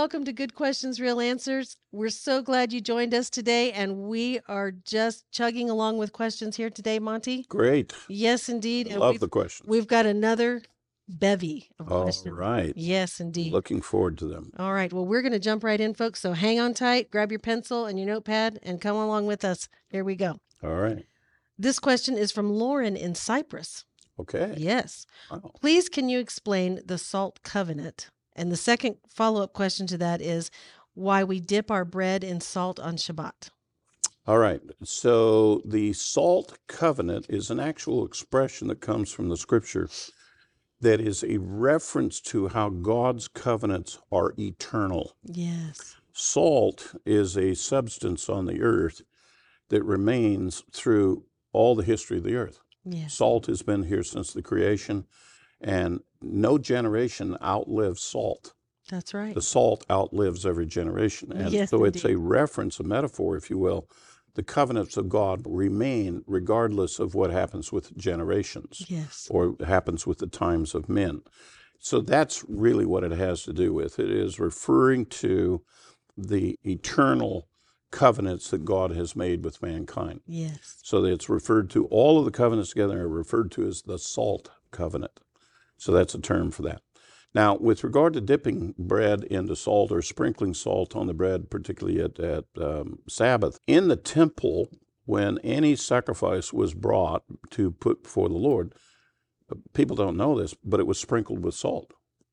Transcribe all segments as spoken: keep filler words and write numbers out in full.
welcome to Good Questions, Real Answers. We're so glad you joined us today, and we are just chugging along with questions here today, Monty. Great. Yes, indeed. I And love we've, the questions. We've got another bevy of All questions. right. Yes, indeed. Looking forward to them. All right. Well, we're going to jump right in, folks. So hang on tight, grab your pencil and your notepad, and come along with us. Here we go. All right. This question is from Lauren in Cyprus. Okay. Yes. Wow. Please, can you explain the salt covenant? And the second follow-up question to that is why we dip our bread in salt on Shabbat. All right. So the salt covenant is an actual expression that comes from the scripture that is a reference to how God's covenants are eternal. Yes. Salt is a substance on the earth that remains through all the history of the earth. Yes. Salt has been here since the creation, and no generation outlives salt. That's right. The salt outlives every generation. And Yes, so it's indeed. a reference, a metaphor, if you will. The covenants of God remain regardless of what happens with generations Yes. or happens with the times of men. So that's really what it has to do with. It is referring to the eternal covenants that God has made with mankind. Yes. So that it's referred to, all of the covenants together are referred to as the salt covenant. So that's a term for that. Now, with regard to dipping bread into salt or sprinkling salt on the bread, particularly at, at um, Sabbath, in the temple, when any sacrifice was brought to put before the Lord, people don't know this, but it was sprinkled with salt.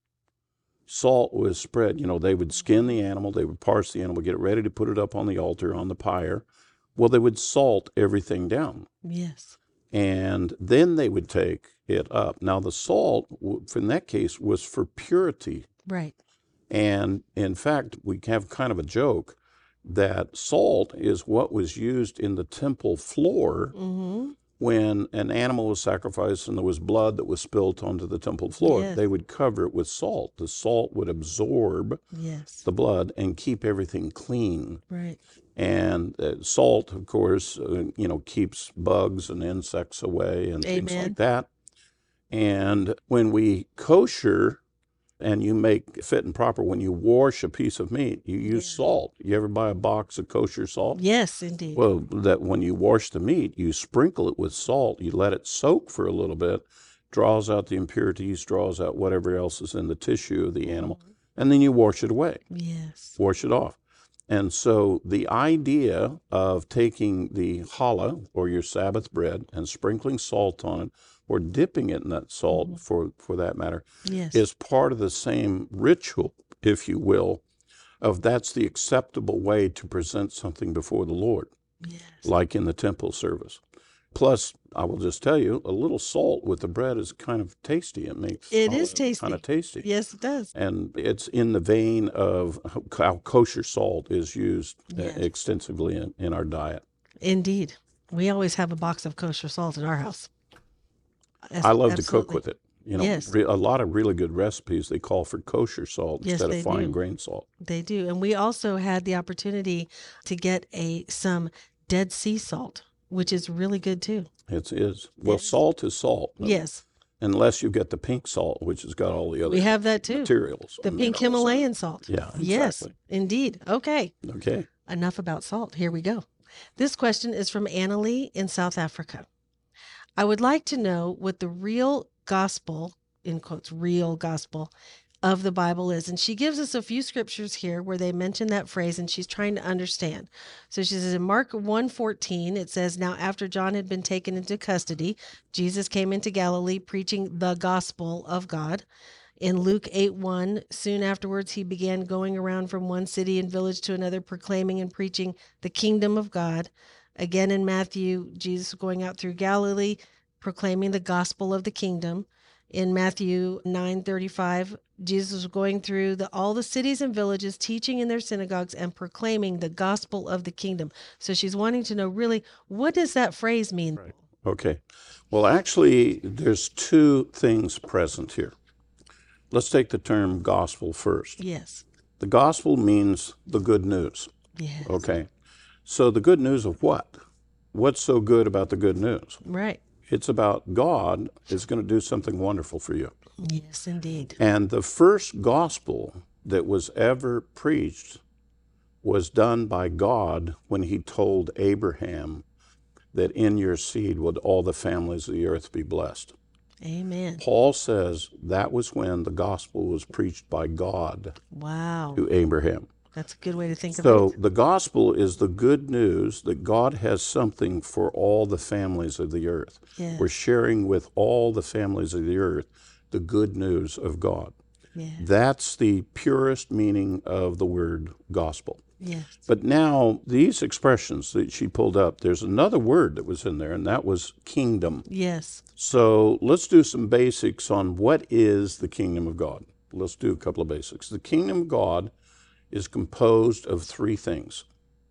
Salt was spread. You know, they would skin the animal, they would parse the animal, get it ready to put it up on the altar, on the pyre. Well, they would salt everything down. Yes. And then they would take it up. Now, the salt, in that case, was for purity. Right. And in fact, we have kind of a joke that salt is what was used in the temple floor Mm-hmm. when an animal was sacrificed and there was blood that was spilt onto the temple floor. Yes. They would cover it with salt. The salt would absorb Yes. the blood and keep everything clean. Right. And uh, salt, of course, uh, you know, keeps bugs and insects away and things Amen. like that. And when we kosher and you make fit and proper, when you wash a piece of meat, you use Yeah. salt. You ever buy a box of kosher salt? Yes, indeed. Well, that when you wash the meat, you sprinkle it with salt. You let it soak for a little bit, draws out the impurities, draws out whatever else is in the tissue of the animal, and then you wash it away, Yes. wash it off. And so the idea of taking the challah, or your Sabbath bread, and sprinkling salt on it, or dipping it in that salt, Mm-hmm. for, for that matter, Yes. is part of the same ritual, if you will, of that's the acceptable way to present something before the Lord, Yes. like in the temple service. Plus, I will just tell you, a little salt with the bread is kind of tasty. It makes It is tasty. kind of tasty. Yes, it does. And it's in the vein of how kosher salt is used uh, Yes. extensively in, in our diet. Indeed. We always have a box of kosher salt in our house. As- I love to cook absolutely. with it. You know, Yes. re- a lot of really good recipes, they call for kosher salt Yes, instead they of fine do. grain salt. They do. And we also had the opportunity to get a some Dead Sea salt, which is really good too. It is. Well, Yes. salt is salt. Yes. Unless you get the pink salt, which has got all the other We have that too. materials. The or pink minerals in it. Himalayan salt. Yeah, Yes, exactly. indeed. Okay. Okay. Enough about salt. Here we go. This question is from Annalie in South Africa. I would like to know what the real gospel, in quotes, real gospel of the Bible is. And she gives us a few scriptures here where they mention that phrase, and she's trying to understand. So she says in Mark one fourteen, it says, now after John had been taken into custody, Jesus came into Galilee preaching the gospel of God. In Luke eight one, soon afterwards, he began going around from one city and village to another, proclaiming and preaching the kingdom of God. Again, in Matthew, Jesus going out through Galilee, proclaiming the gospel of the kingdom. In Matthew nine thirty-five, Jesus was going through the, all the cities and villages, teaching in their synagogues and proclaiming the gospel of the kingdom. So she's wanting to know, really, what does that phrase mean? Right. Okay. Well, actually, there's two things present here. Let's take the term gospel first. Yes. The gospel means the good news. Yes. Okay. So the good news of what? What's so good about the good news? Right. It's about God is going to do something wonderful for you. Yes, indeed. And the first gospel that was ever preached was done by God when he told Abraham that in your seed would all the families of the earth be blessed. Amen. Paul says that was when the gospel was preached by God Wow. to Abraham. That's a good way to think of So it. the gospel is the good news that God has something for all the families of the earth. Yes. We're sharing with all the families of the earth the good news of God. Yes. That's the purest meaning of the word gospel. Yes. But now these expressions that she pulled up, there's another word that was in there, and that was kingdom. Yes. So let's do some basics on what is the kingdom of God. Let's do a couple of basics. The kingdom of God is composed of three things.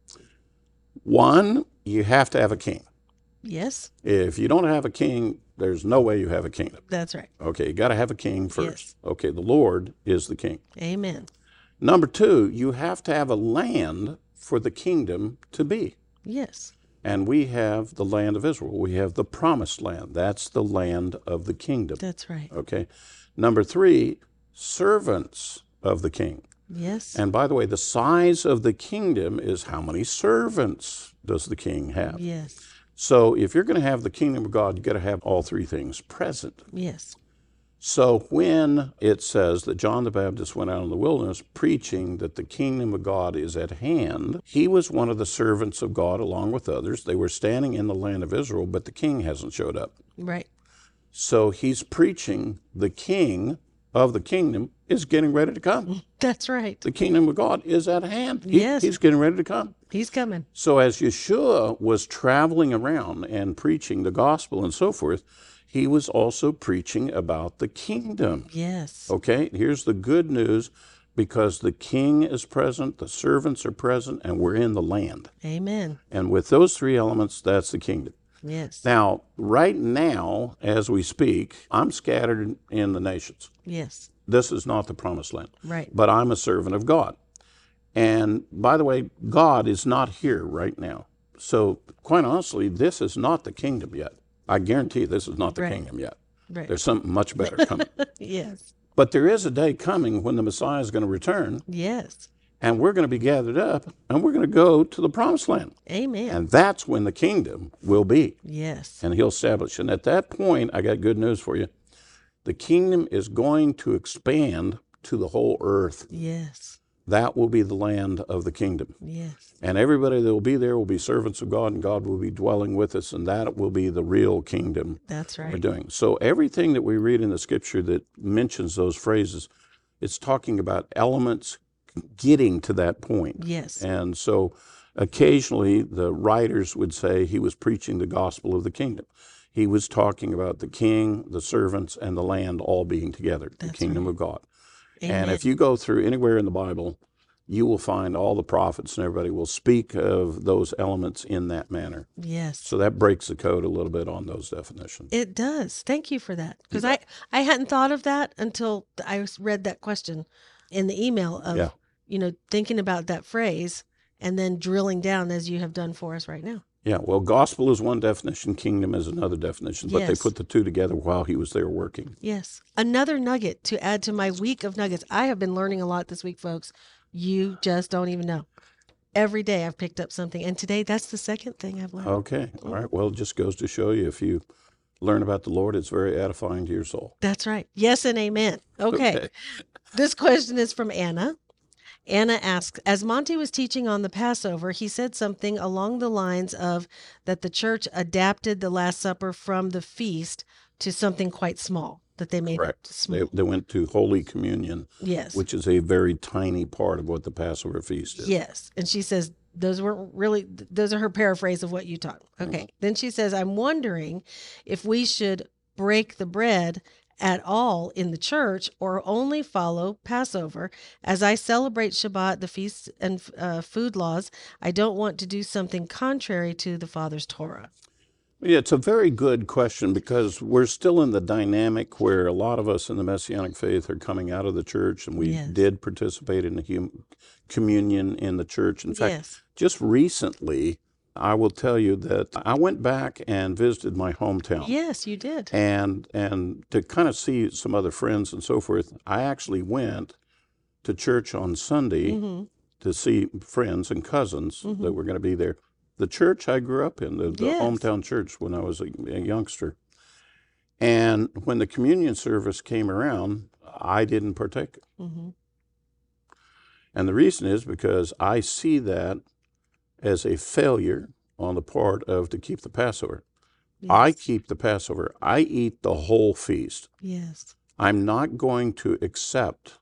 One, you have to have a king. Yes. If you don't have a king, there's no way you have a kingdom. That's right. Okay, you got to have a king first. Yes. Okay, the Lord is the king. Amen. Number two, you have to have a land for the kingdom to be. Yes. And we have the land of Israel. We have the promised land. That's the land of the kingdom. That's right. Okay. Number three, servants of the king. Yes. And by the way, the size of the kingdom is how many servants does the king have? Yes. So if you're going to have the kingdom of God, you got to have all three things present. Yes. So when it says that John the Baptist went out in the wilderness preaching that the kingdom of God is at hand, he was one of the servants of God along with others. They were standing in the land of Israel, but the king hasn't showed up. Right. So he's preaching the king of the kingdom is getting ready to come. That's right. The kingdom of God is at hand. He, Yes. He's getting ready to come. He's coming. So as Yeshua was traveling around and preaching the gospel and so forth, he was also preaching about the kingdom. Yes. Okay, here's the good news. Because the king is present, the servants are present, and we're in the land. Amen. And with those three elements, that's the kingdom. Yes. Now, right now, as we speak, I'm scattered in the nations. Yes. This is not the promised land. Right. But I'm a servant of God. And by the way, God is not here right now. So quite honestly, this is not the kingdom yet. I guarantee this is not the Right. kingdom yet. Right. There's something much better coming. Yes. But there is a day coming when the Messiah is going to return, Yes. and we're going to be gathered up, and we're going to go to the promised land. Amen. And that's when the kingdom will be. Yes. And he'll establish. And at that point, I got good news for you. The kingdom is going to expand to the whole earth. Yes. That will be the land of the kingdom. Yes. And everybody that will be there will be servants of God, and God will be dwelling with us, and that will be the real kingdom That's we're right. doing. So everything that we read in the scripture that mentions those phrases, it's talking about elements getting to that point. Yes. And so occasionally the writers would say he was preaching the gospel of the kingdom. He was talking about the king, the servants, and the land all being together, the That's kingdom right. of God. Amen. And if you go through anywhere in the Bible, you will find all the prophets and everybody will speak of those elements in that manner. Yes. So that breaks the code a little bit on those definitions. It does. Thank you for that. Because I, I hadn't thought of that until I read that question in the email of, Yeah. you know, thinking about that phrase and then drilling down as you have done for us right now. Yeah, well, gospel is one definition, kingdom is another definition, but they Yes. put the two together while he was there working. Yes. Another nugget to add to my week of nuggets. I have been learning a lot this week, folks. You just don't even know. Every day I've picked up something. And today, that's the second thing I've learned. Okay, all right. Well, it just goes to show you if you learn about the Lord, it's very edifying to your soul. That's right. Yes and amen. Okay. Okay. This question is from Anna. Anna asks, as Monty was teaching on the Passover, he said something along the lines of that the church adapted the Last Supper from the feast to something quite small, that they made Correct. it small. They, they went to Holy Communion, Yes. which is a very tiny part of what the Passover feast is. Yes. And she says, those weren't really, those are her paraphrase of what you taught. Okay. Then she says, I'm wondering if we should break the bread at all in the church or only follow Passover. As I celebrate Shabbat, the feasts and uh, food laws, I don't want to do something contrary to the Father's Torah. Yeah, it's a very good question because we're still in the dynamic where a lot of us in the Messianic faith are coming out of the church, and we Yes. did participate in the hum- communion in the church. In fact, Yes. just recently, I will tell you that I went back and visited my hometown. Yes, you did. And and to kind of see some other friends and so forth, I actually went to church on Sunday Mm-hmm. to see friends and cousins Mm-hmm. that were going to be there. The church I grew up in, the, the Yes. hometown church when I was a, a youngster. And when the communion service came around, I didn't partake. Mm-hmm. And the reason is because I see that as a failure on the part of to keep the Passover. Yes. I keep the Passover. I eat the whole feast. Yes. I'm not going to accept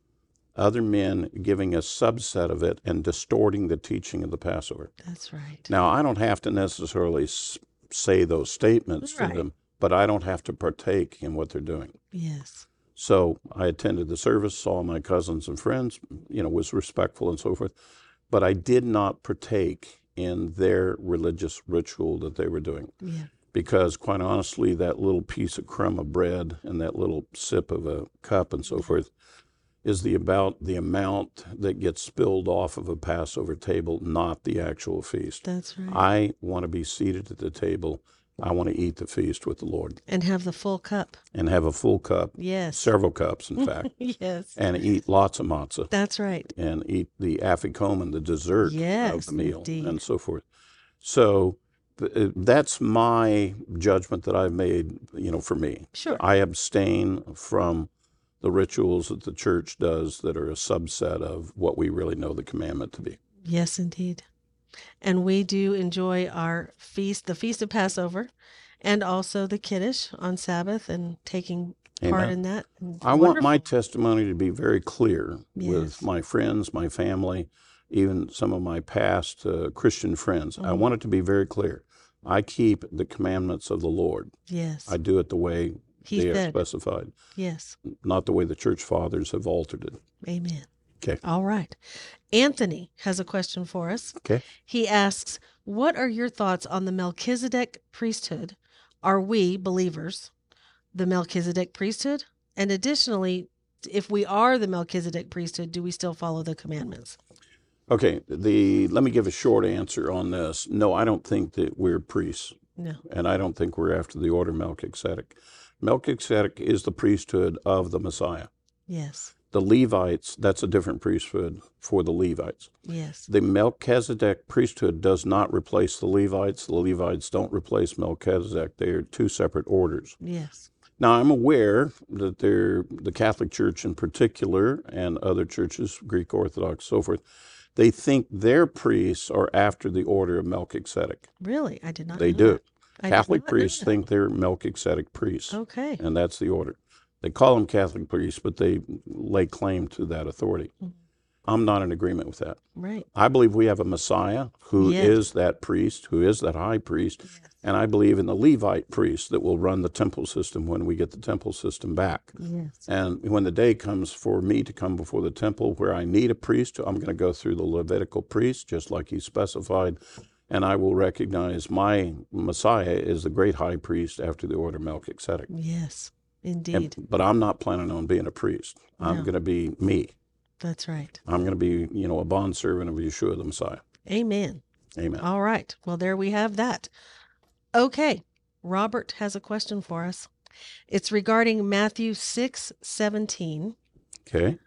other men giving a subset of it and distorting the teaching of the Passover. That's right. Now, I don't have to necessarily s- say those statements Right. to them, but I don't have to partake in what they're doing. Yes. So I attended the service, saw my cousins and friends, you know, was respectful and so forth, but I did not partake in their religious ritual that they were doing. Yeah. Because quite honestly, that little piece of crumb of bread and that little sip of a cup and so forth is the about the amount that gets spilled off of a Passover table, not the actual feast. That's right. I want to be seated at the table. I want to eat the feast with the Lord And have the full cup. and have a full cup, Yes. several cups, in fact, Yes. and eat lots of matzah That's right. and eat the afikomen, the dessert Yes, of the meal, indeed. and so forth. So th- that's my judgment that I've made, you know, for me. Sure. I abstain from the rituals that the church does that are a subset of what we really know the commandment to be. Yes, indeed. And we do enjoy our feast, the Feast of Passover, and also the Kiddush on Sabbath and taking part Amen. in that. And I want my wonderful. testimony to be very clear Yes. with my friends, my family, even some of my past uh, Christian friends. I Mhm. want it to be very clear. I keep the commandments of the Lord. Yes. I do it the way He they are said. specified, Yes. not the way the church fathers have altered it. Amen. Okay. All right. Anthony has a question for us. Okay. He asks, what are your thoughts on the Melchizedek priesthood? Are we, believers, the Melchizedek priesthood? And additionally, if we are the Melchizedek priesthood, do we still follow the commandments? Okay. The let me give a short answer on this. No, I don't think that we're priests, No. and I don't think we're after the order of Melchizedek. Melchizedek is the priesthood of the Messiah. Yes. The Levites, that's a different priesthood for the Levites. Yes. The Melchizedek priesthood does not replace the Levites. The Levites don't replace Melchizedek. They are two separate orders. Yes. Now, I'm aware that they're, the Catholic Church in particular and other churches, Greek Orthodox, so forth, they think their priests are after the order of Melchizedek. Really? I did not They know do. that. I did Catholic not know priests that. think they're Melchizedek priests, Okay. and that's the order. They call them Catholic priests, but they lay claim to that authority. Mhm. I'm not in agreement with that. Right. I believe we have a Messiah who Yes. is that priest, who is that high priest, Yes. and I believe in the Levite priest that will run the temple system when we get the temple system back. Yes. And when the day comes for me to come before the temple where I need a priest, I'm going to go through the Levitical priest, just like he specified, and I will recognize my Messiah is the great high priest after the order of Melchizedek. Yes. And, Indeed. but I'm not planning on being a priest. I'm No. going to be me. That's right. I'm going to be, you know, a bondservant of Yeshua the Messiah. Amen. Amen. All right. Well, there we have that. Okay. Robert has a question for us. It's regarding Matthew six seventeen. Okay.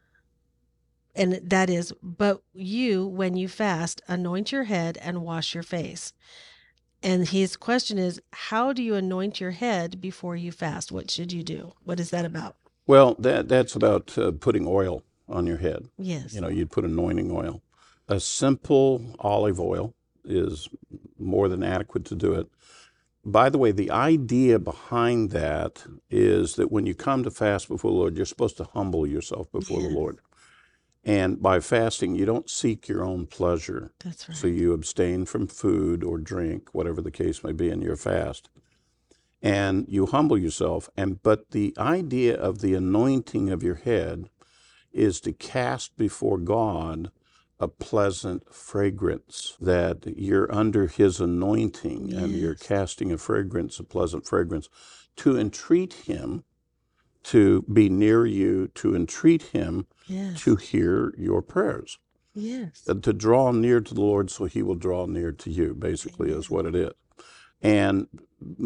And that is, but you, when you fast, anoint your head and wash your face. And his question is, how do you anoint your head before you fast? What should you do? What is that about? Well, that that's about uh, putting oil on your head. Yes. You know, you'd put anointing oil. A simple olive oil is more than adequate to do it. By the way, the idea behind that is that when you come to fast before the Lord, you're supposed to humble yourself before Yes. the Lord. And by fasting, you don't seek your own pleasure. That's right. So you abstain from food or drink, whatever the case may be in your fast. And you humble yourself. And but the idea of the anointing of your head is to cast before God a pleasant fragrance, that you're under his anointing and you're Yes. casting a fragrance, a pleasant fragrance, to entreat him to be near you, to entreat him Yes. to hear your prayers, Yes. and to draw near to the Lord so he will draw near to you, basically, is what it is. And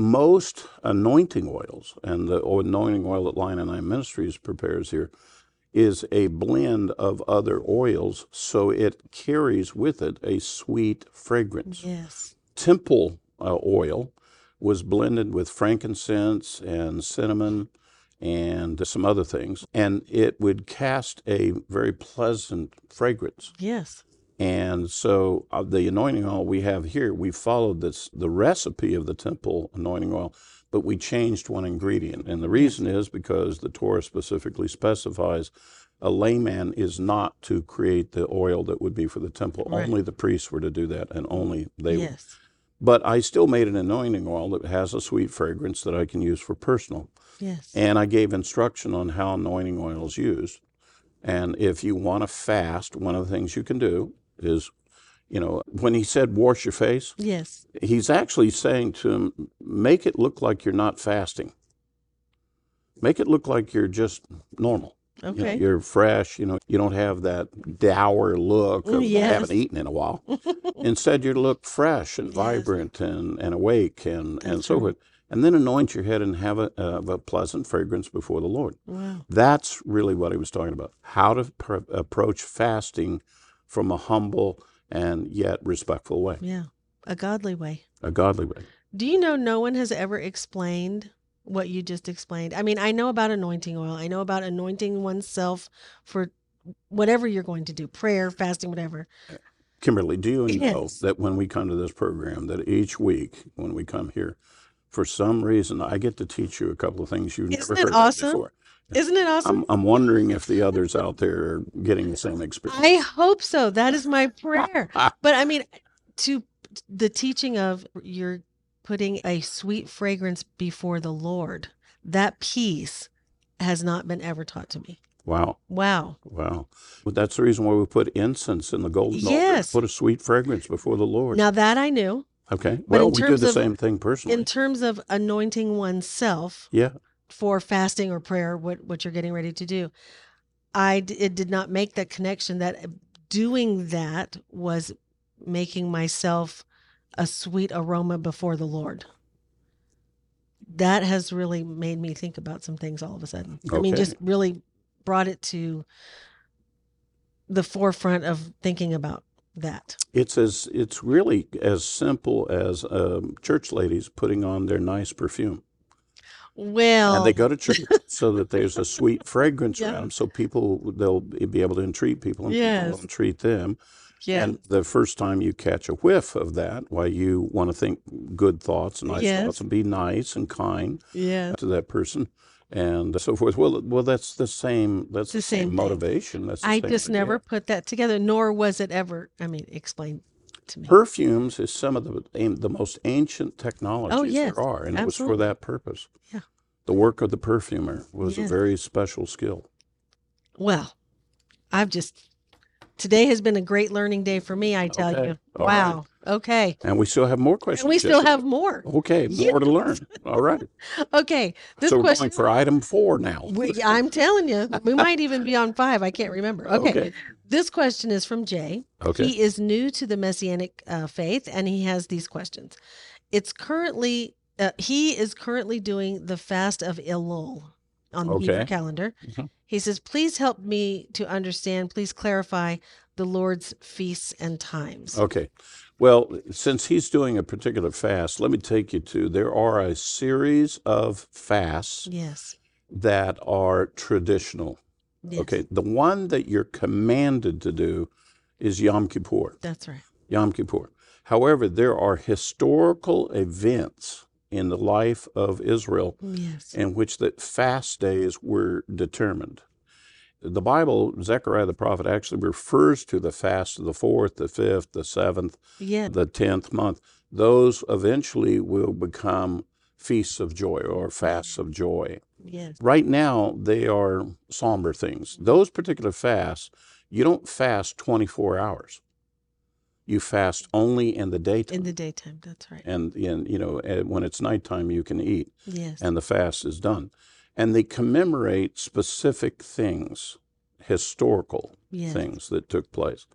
most anointing oils, and the anointing oil that Lion and I Ministries prepares here, is a blend of other oils, so it carries with it a sweet fragrance. Yes. Temple uh, oil was blended with frankincense and cinnamon and some other things, and it would cast a very pleasant fragrance. Yes. And so uh, the anointing oil we have here, we followed this the recipe of the temple anointing oil, but we changed one ingredient. And the reason is because the Torah specifically specifies a layman is not to create the oil that would be for the temple. Right. Only the priests were to do that, and only they were. Yes. But I still made an anointing oil that has a sweet fragrance that I can use for personal. Yes. And I gave instruction on how anointing oil is used. And if you want to fast, one of the things you can do is, you know, when he said wash your face, Yes. he's actually saying to him, make it look like you're not fasting. Make it look like you're just normal. Okay. You know, you're fresh, you know, you don't have that dour look of Yes. I haven't eaten in a while. Instead, you look fresh and Yes. vibrant and, and awake and, and That's so right. forth. And then anoint your head and have a, uh, a pleasant fragrance before the Lord. Wow. That's really what he was talking about. How to pr- approach fasting from a humble and yet respectful way, Yeah. A godly way. a godly way. Do you know no one has ever explained what you just explained? I mean, I know about anointing oil. I know about anointing oneself for whatever you're going to do, prayer, fasting, whatever. Kimberly, do you know Yes. that when we come to this program, that each week when we come here, for some reason, I get to teach you a couple of things you've Isn't never it heard of awesome? before. Isn't it awesome? I'm, I'm wondering if the others out there are getting the same experience. I hope so. That is my prayer. But I mean, to the teaching of you're putting a sweet fragrance before the Lord, that piece has not been ever taught to me. Wow. Wow. Wow. Well, that's the reason why we put incense in the golden altar. Yes. Put a sweet fragrance before the Lord. Now that I knew. Okay. But Well, in we do terms the of- same thing personally. In terms of anointing oneself Yeah. for fasting or prayer, what, what you're getting ready to do, I d- it did not make that connection that doing that was making myself a sweet aroma before the Lord. That has really made me think about some things all of a sudden. I mean, Okay. just really brought it to the forefront of thinking about that. It's as it's really as simple as um, church ladies putting on their nice perfume. Well, And they go to church so that there's a sweet fragrance Yeah. around them, so people they'll be able to entreat people, and Yes. people will entreat them. yeah, And the first time you catch a whiff of that, why you want to think good thoughts, nice Yes. thoughts, and be nice and kind yeah. to that person, and so forth. Well, well, that's the same. That's the the same, same thing. motivation. That's the I same just idea. never put that together, nor was it ever, I mean, explained to me. Perfumes is some of the the most ancient technologies Oh, yes, there are, and it was for absolutely. that purpose. Yeah. The work of the perfumer was Yes. a very special skill. Well, I've just, today has been a great learning day for me, I tell Okay. you. All Wow. Okay. And we still have more questions. And we still Jessica. have more. Okay, more to learn. All right. Okay. This so we're question, going for item four now. we, I'm telling you, we might even be on five. I can't remember. Okay. Okay. This question is from Jay. Okay. He is new to the Messianic uh, faith, and he has these questions. It's currently, uh, he is currently doing the fast of Elul on the Hebrew Okay. calendar. Mhm. He says, please help me to understand, please clarify the Lord's feasts and times. Okay. Well, since he's doing a particular fast, let me take you to there are a series of fasts Yes. that are traditional. Yes. Okay. The one that you're commanded to do is Yom Kippur. That's right. Yom Kippur. However, there are historical events in the life of Israel Yes. in which that fast days were determined. The Bible, Zechariah the prophet, actually refers to the fast of the fourth, the fifth, the seventh, Yeah. the tenth month. Those eventually will become feasts of joy or fasts of joy. Yes. Right now, they are somber things. Those particular fasts, you don't fast twenty-four hours. You fast only in the daytime. In the daytime. That's right. and, and, you know, and when it's nighttime, you can eat, Yes. and the fast is done. And they commemorate specific things, historical Yes. things that took place.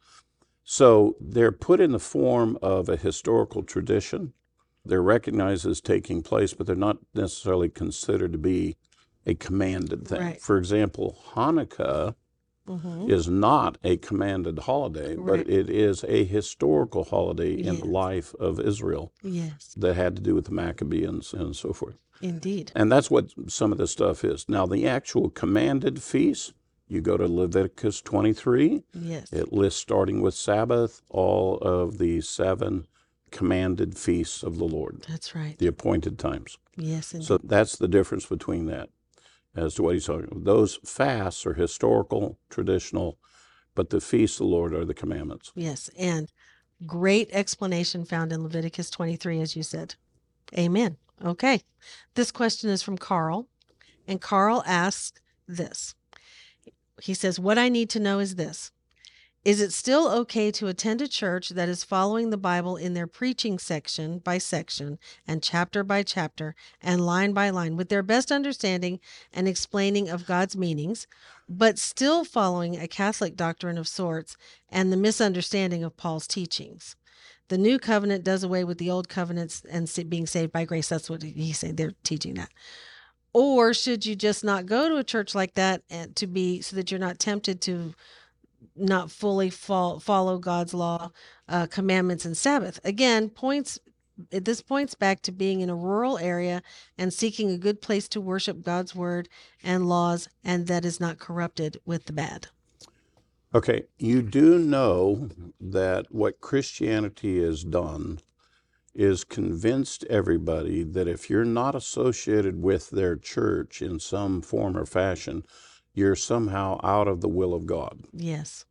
So they're put in the form of a historical tradition. They're recognized as taking place, but they're not necessarily considered to be a commanded thing. Right. For example, Hanukkah Mm-hmm. is not a commanded holiday, Right. but it is a historical holiday in Yes. the life of Israel Yes, that had to do with the Maccabees and so forth. indeed. And that's what some of this stuff is. Now, the actual commanded feasts, you go to Leviticus twenty-three. Yes. It lists, starting with Sabbath, all of the seven commanded feasts of the Lord, That's right. the appointed times. Yes, indeed. So that's the difference between that as to what he's talking about. Those fasts are historical, traditional, but the feasts of the Lord are the commandments. Yes, and great explanation found in Leviticus twenty-three, as you said. Amen. Okay. This question is from Carl, and Carl asks this. He says, "What I need to know is this. Is it still okay to attend a church that is following the Bible in their preaching section by section and chapter by chapter and line by line with their best understanding and explaining of God's meanings, but still following a Catholic doctrine of sorts and the misunderstanding of Paul's teachings? The new covenant does away with the old covenants and sa- being saved by grace." That's what he's saying. They're teaching that. Or should you just not go to a church like that and to be so that you're not tempted to not fully fo- follow God's law, uh, commandments, and Sabbath? Again, points this points back to being in a rural area and seeking a good place to worship God's word and laws, and that is not corrupted with the bad. Okay, you do know that what Christianity has done is convinced everybody that if you're not associated with their church in some form or fashion, you're somehow out of the will of God. Yes.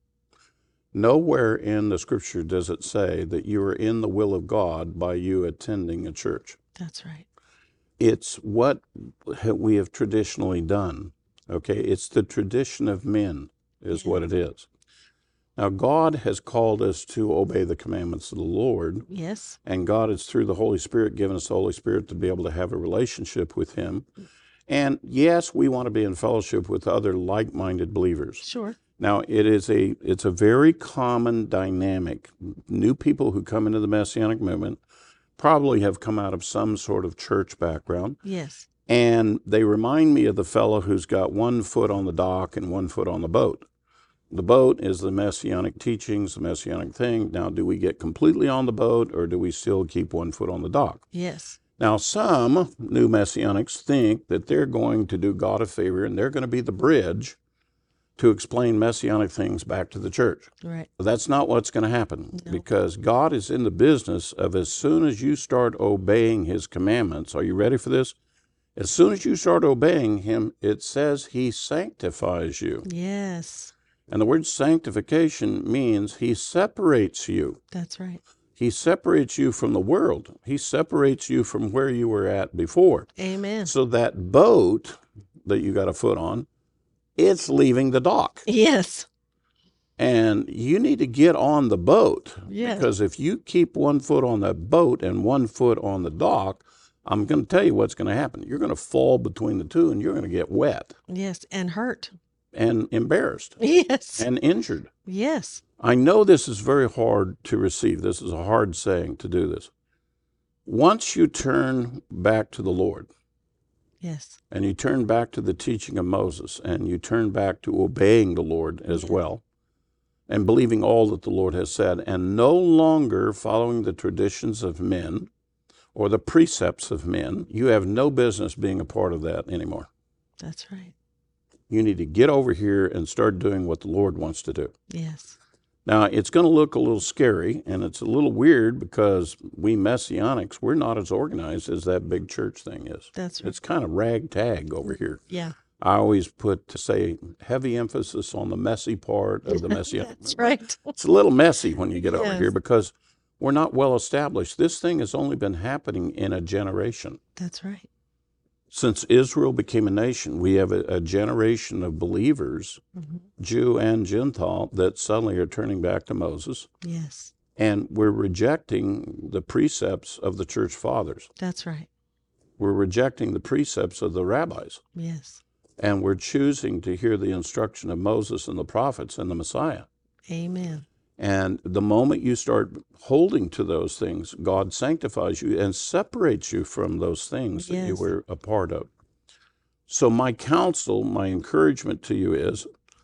Nowhere in the scripture does it say that you are in the will of God by you attending a church. That's right. It's what we have traditionally done. Okay, it's the tradition of men is Yeah. what it is. Now, God has called us to obey the commandments of the Lord, Yes. and God has, through the Holy Spirit, given us the Holy Spirit to be able to have a relationship with Him. And yes, we want to be in fellowship with other like-minded believers. Sure. Now, it is a it's a very common dynamic. New people who come into the Messianic movement probably have come out of some sort of church background, Yes. and they remind me of the fellow who's got one foot on the dock and one foot on the boat. The boat is the Messianic teachings, the Messianic thing. Now, do we get completely on the boat, or do we still keep one foot on the dock? Yes. Now, some new Messianics think that they're going to do God a favor, and they're going to be the bridge to explain Messianic things back to the church. Right. But that's not what's going to happen, No. because God is in the business of, as soon as you start obeying His commandments, are you ready for this? As soon as you start obeying Him, it says He sanctifies you. Yes. And the word sanctification means He separates you. That's right. He separates you from the world. He separates you from where you were at before. Amen. So that boat that you got a foot on, it's leaving the dock. Yes. And you need to get on the boat. Yes. Because if you keep one foot on the boat and one foot on the dock, I'm going to tell you what's going to happen. You're going to fall between the two, and you're going to get wet Yes. And hurt. and embarrassed Yes. and injured. Yes. I know this is very hard to receive. This is a hard saying to do this. Once you turn back to the Lord, Yes. and you turn back to the teaching of Moses, and you turn back to obeying the Lord as Yeah. well, and believing all that the Lord has said, and no longer following the traditions of men or the precepts of men, you have no business being a part of that anymore. That's right. You need to get over here and start doing what the Lord wants to do. Yes. Now, it's going to look a little scary, and it's a little weird because we Messianics, we're not as organized as that big church thing is. That's right. It's kind of ragtag over here. Yeah. I always put, to say, heavy emphasis on the messy part of the Messianic That's movement. right. It's a little messy when you get over Yes. here because we're not well established. This thing has only been happening in a generation. That's right. Since Israel became a nation, we have a, a generation of believers, Mhm. Jew and Gentile, that suddenly are turning back to Moses. Yes. And we're rejecting the precepts of the church fathers. That's right. We're rejecting the precepts of the rabbis. Yes. And we're choosing to hear the instruction of Moses and the prophets and the Messiah. Amen. And the moment you start holding to those things, God sanctifies you and separates you from those things that you Yes. were a part of. So my counsel, my encouragement to you is,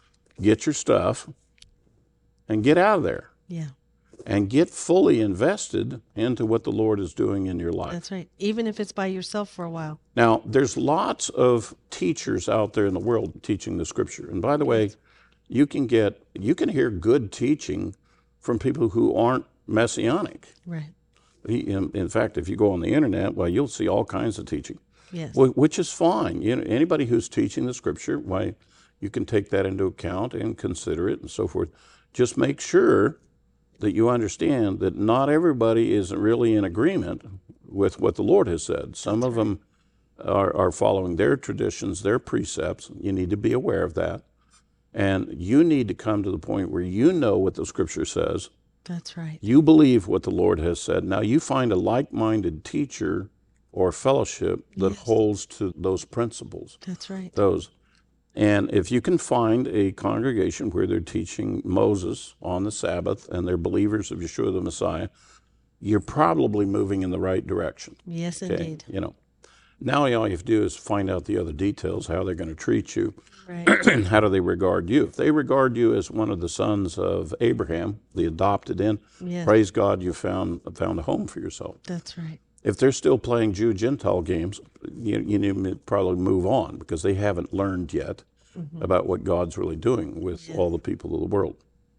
get your stuff and get out of there Yeah. and get fully invested into what the Lord is doing in your life. That's right. Even if it's by yourself for a while. Now, there's lots of teachers out there in the world teaching the Scripture. And by the way, you can get, you can hear good teaching from people who aren't messianic. Right. In, in fact, if you go on the internet, well, you'll see all kinds of teaching, Yes. wh- which is fine. You know, anybody who's teaching the Scripture, why, you can take that into account and consider it and so forth. Just make sure that you understand that not everybody is really in agreement with what the Lord has said. Some That's of right. them are, are following their traditions, their precepts. You need to be aware of that. And you need to come to the point where you know what the Scripture says. That's right. You believe what the Lord has said. Now you find a like-minded teacher or fellowship that Yes. holds to those principles. That's right. Those. And if you can find a congregation where they're teaching Moses on the Sabbath and they're believers of Yeshua the Messiah, you're probably moving in the right direction. Yes, Okay? indeed. You know, now all you have to do is find out the other details, how they're going to treat you, Right. and how do they regard you. If they regard you as one of the sons of Abraham, the adopted in, Yes. praise God, you found found a home for yourself. That's right. If they're still playing Jew-Gentile games, you, you need to probably move on because they haven't learned yet Mm-hmm. about what God's really doing with Yes. all the people of the world.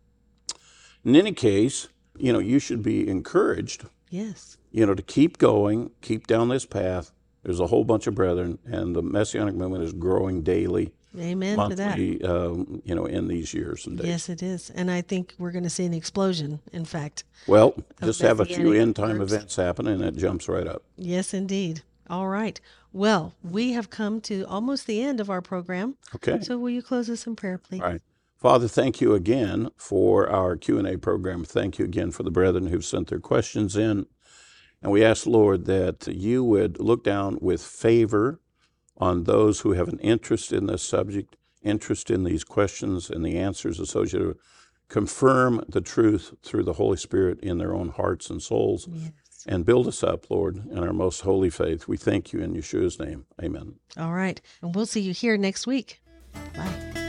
In any case, you know, you should be encouraged, Yes. you know, to keep going, keep down this path. There's a whole bunch of brethren, and the Messianic movement is growing daily, Amen to that. monthly, um, you know, in these years and days. Yes, it is. And I think we're going to see an explosion, in fact. Well, just have a few Messianic end-time groups. events happen, and it jumps right up. Yes, indeed. All right. Well, we have come to almost the end of our program. Okay? So will you close us in prayer, please? All right. Father, thank you again for our Q and A program. Thank you again for the brethren who've sent their questions in. And we ask, Lord, that you would look down with favor on those who have an interest in this subject, interest in these questions and the answers associated with it. Confirm the truth through the Holy Spirit in their own hearts and souls. Yes. And build us up, Lord, in our most holy faith. We thank you in Yeshua's name. Amen. All right. And we'll see you here next week. Bye.